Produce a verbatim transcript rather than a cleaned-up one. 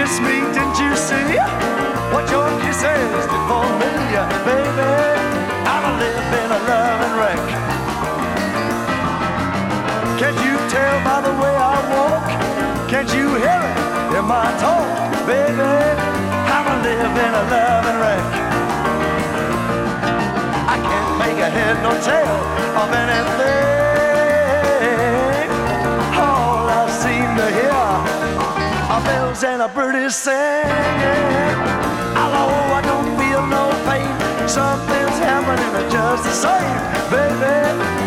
kiss me, didn't you see what your kisses did for me, baby? I'm a living a loving wreck. Can't you tell by the way I walk? Can't you hear it in my talk, baby? I'm a living a loving wreck. I can't make a head nor tail of anything. All I seem to hear are bells and a birdie singing. Although I don't feel no pain, something's happening just the same, baby.